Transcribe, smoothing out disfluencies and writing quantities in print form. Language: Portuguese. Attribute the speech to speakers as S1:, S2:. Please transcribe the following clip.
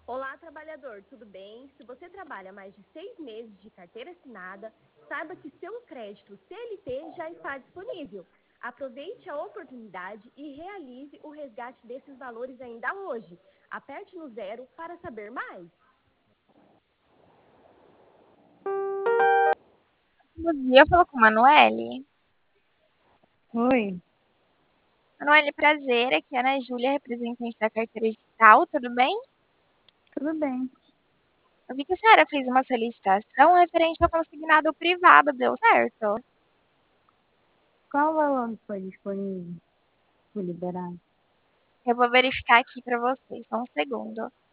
S1: Olá, trabalhador, tudo bem? Se você trabalha mais de 6 meses de carteira assinada, saiba que seu crédito CLT já está disponível. Aproveite a oportunidade e realize o resgate desses valores ainda hoje. Aperte no zero para saber mais.
S2: Bom dia, eu falo com a Manoele.
S3: Oi,
S2: Manoele, prazer. Aqui é a Ana Júlia, representante da carteira digital, tudo bem?
S3: tudo bem.
S2: Eu vi que a senhora fez uma solicitação referente ao consignado privado, deu certo?
S3: Qual o valor que foi disponível por liberar?
S2: Eu vou verificar aqui para vocês, só um segundo.